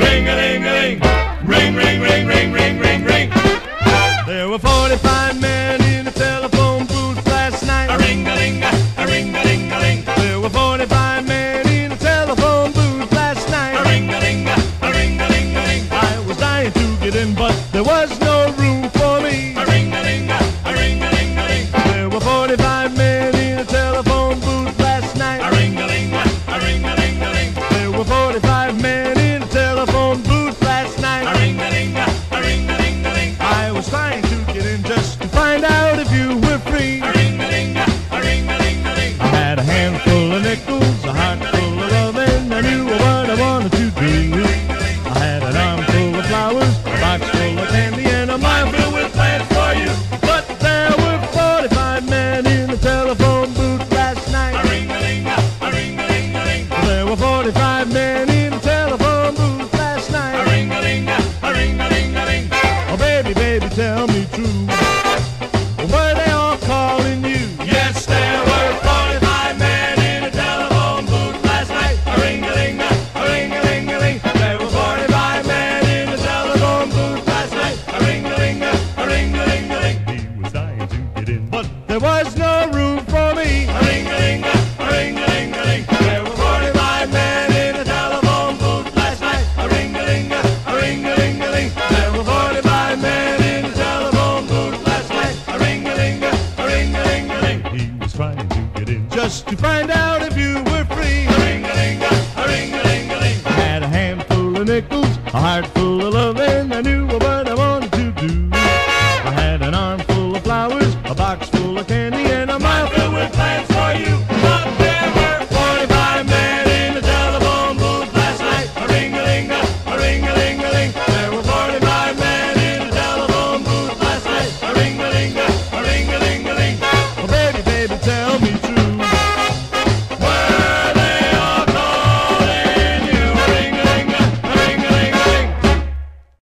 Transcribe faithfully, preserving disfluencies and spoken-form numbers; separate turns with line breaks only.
ring-a-ling-a-ling, ring, ring, ring, ring, ring, ring, ring. There were forty-five men in the telephone booth last night.
A ring-a-ling, a ring-a-ling-a-ling.
There were forty-five men in the telephone booth last night.
A ring-a-ling, a ring-a-ling-a-ling.
I was dying to get in, but there was no room for me.
A ring-a-ling, a ring-a-ling-a-ling.
There were forty-five men in the telephone booth last night.
A ring-a-ling, a ring-a-ling-a-ling.
There were forty-five men in the telephone booth last night.
A ring-a-ling, a ring-a-ling-a-ling.
I was trying to get in just to find out if you were free.
A ring-a-ling, a ring-a-ling-a-ling.
I had a handful of nickels, a heart full of love, and I knew what I wanted to do. I had an armful of flowers, a box full of candy, and a mind filled with plans for you. But there were forty-five men in the telephone booth last night.
A ring-a-ling, a ring-a-ling-a-ling.
There were forty-five men in the telephone booth last
A
night.
ring-a-ling, a ring-a-ling-a-ling.
Oh, baby, baby, tell me true. Were they all calling you?
Yes, there were forty-five men in a telephone booth last night. A ring-a-ling, a ring-a-ling-a-ling.
There were forty-five men in the telephone booth last night.
A ring-a-ling, a ring-a-ling-a-ling.
He was dying to get in, but there was no room for me.
A ring-a-ling, a ring-a-ling-a-ling.
There were forty-five men in the telephone booth last night.
A ring-a-ling, a ring-a-ling-a-ling.
There were forty-five men in the telephone booth last night.
A ring-a-ling, a ring-a-ling-a-ling.
He was trying to get in just to find out if you were free.
A ring-a-ling, a ring-a-ling-a-ling.
I had a handful of nickels, a heart full